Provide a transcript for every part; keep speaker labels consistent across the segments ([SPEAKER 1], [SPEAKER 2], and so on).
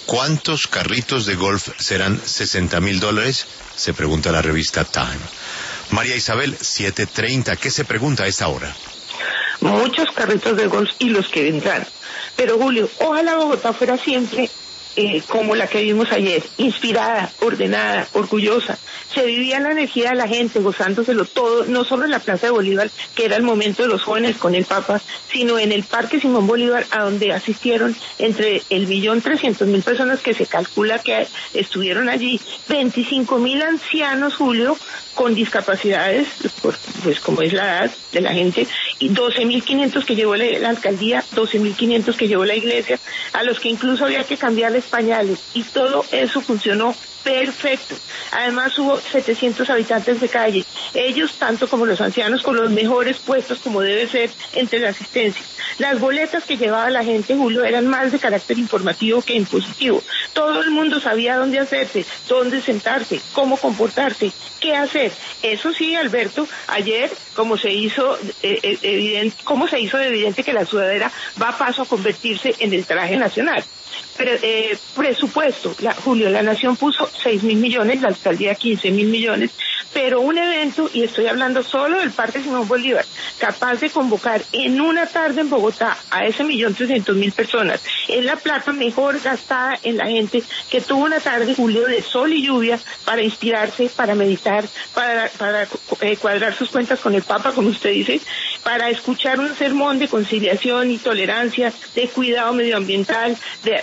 [SPEAKER 1] ¿Cuántos carritos de golf serán $60,000? Se pregunta la revista Time. María Isabel, 7:30, ¿qué se pregunta a esta hora?
[SPEAKER 2] Muchos carritos de golf y los que vendrán. Pero Julio, ojalá Bogotá fuera siempre como la que vimos ayer, inspirada, ordenada, orgullosa. Se vivía la energía de la gente, gozándoselo todo, no solo en la Plaza de Bolívar, que era el momento de los jóvenes con el Papa, sino en el Parque Simón Bolívar, a donde asistieron entre 1.300.000 personas que se calcula que estuvieron allí, 25.000 ancianos, Julio, con discapacidades, pues como es la edad de la gente, y 12.500 que llevó la alcaldía, 12.500 que llevó la iglesia, a los que incluso había que cambiarles pañales, y todo eso funcionó perfecto. Además hubo 700 habitantes de calle, ellos tanto como los ancianos con los mejores puestos como debe ser entre la asistencia. Las boletas que llevaba la gente, Julio, eran más de carácter informativo que impositivo. Todo el mundo sabía dónde hacerse, dónde sentarse, cómo comportarse, qué hacer. Eso sí, Alberto, ayer, como se hizo de evidente que la sudadera va a paso a convertirse en el traje nacional. Presupuesto, Julio, la Nación puso 6.000 millones, la alcaldía 15.000 millones, pero un evento, y estoy hablando solo del Parque Simón Bolívar, capaz de convocar en una tarde en Bogotá a ese 1.300.000 personas, es la plata mejor gastada en la gente que tuvo una tarde, Julio, de sol y lluvia para inspirarse, para meditar, para cuadrar sus cuentas con el Papa, como usted dice, para escuchar un sermón de conciliación y tolerancia, de cuidado medioambiental,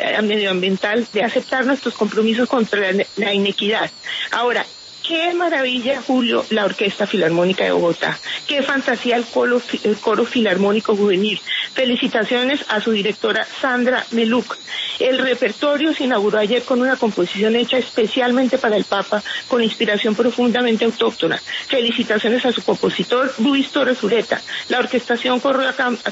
[SPEAKER 2] de aceptar nuestros compromisos contra la inequidad. Ahora, qué maravilla, Julio, la Orquesta Filarmónica de Bogotá. Qué fantasía el coro filarmónico juvenil. Felicitaciones a su directora Sandra Meluc. El repertorio se inauguró ayer con una composición hecha especialmente para el Papa, con inspiración profundamente autóctona. Felicitaciones a su compositor Luis Torres Ureta. La orquestación corrió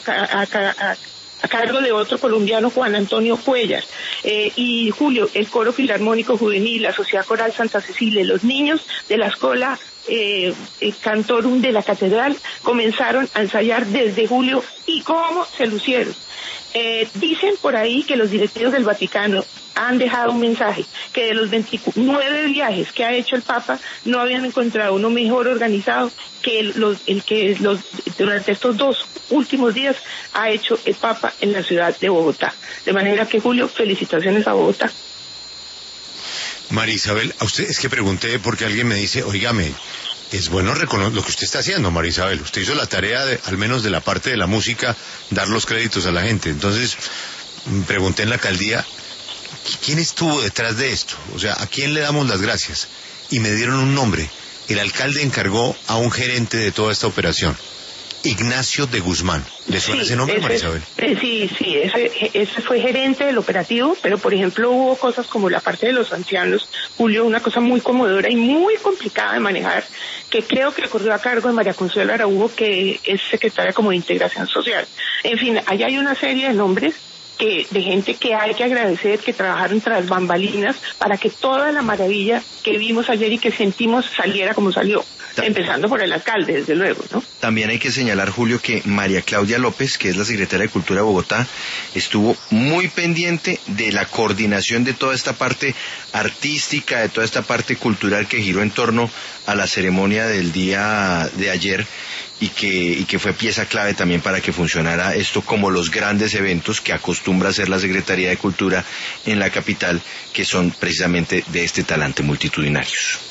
[SPEAKER 2] a cargo de otro colombiano, Juan Antonio Cuellar, y Julio, el Coro Filarmónico Juvenil, la Sociedad Coral Santa Cecilia, los niños de la Escuela Cantorum de la Catedral comenzaron a ensayar desde julio, y cómo se lucieron. Dicen por ahí que los directivos del Vaticano han dejado un mensaje, que de los 29 viajes que ha hecho el Papa, no habían encontrado uno mejor organizado que el que durante estos 2 últimos días ha hecho el Papa en la ciudad de Bogotá. De manera que, Julio, felicitaciones a Bogotá.
[SPEAKER 1] María Isabel, a usted es que pregunté porque alguien me dice, oígame, es bueno reconocer lo que usted está haciendo, María Isabel. Usted hizo la tarea, al menos de la parte de la música, dar los créditos a la gente. Entonces, pregunté en la alcaldía, ¿quién estuvo detrás de esto? O sea, ¿a quién le damos las gracias? Y me dieron un nombre. El alcalde encargó a un gerente de toda esta operación, Ignacio de Guzmán. ¿Le suena ese nombre, María Isabel?
[SPEAKER 2] Sí, ese fue gerente del operativo, pero por ejemplo hubo cosas como la parte de los ancianos, Julio, una cosa muy conmovedora y muy complicada de manejar, que creo que corrió a cargo de María Consuelo Araújo, que es secretaria como de Integración Social. En fin, allá hay una serie de nombres de gente que hay que agradecer, que trabajaron tras bambalinas para que toda la maravilla que vimos ayer y que sentimos saliera como salió. Empezando por el alcalde, desde luego, ¿no?
[SPEAKER 3] También hay que señalar, Julio, que María Claudia López, que es la secretaria de Cultura de Bogotá, estuvo muy pendiente de la coordinación de toda esta parte artística, de toda esta parte cultural que giró en torno a la ceremonia del día de ayer, y que fue pieza clave también para que funcionara esto como los grandes eventos que acostumbra hacer la Secretaría de Cultura en la capital, que son precisamente de este talante multitudinarios.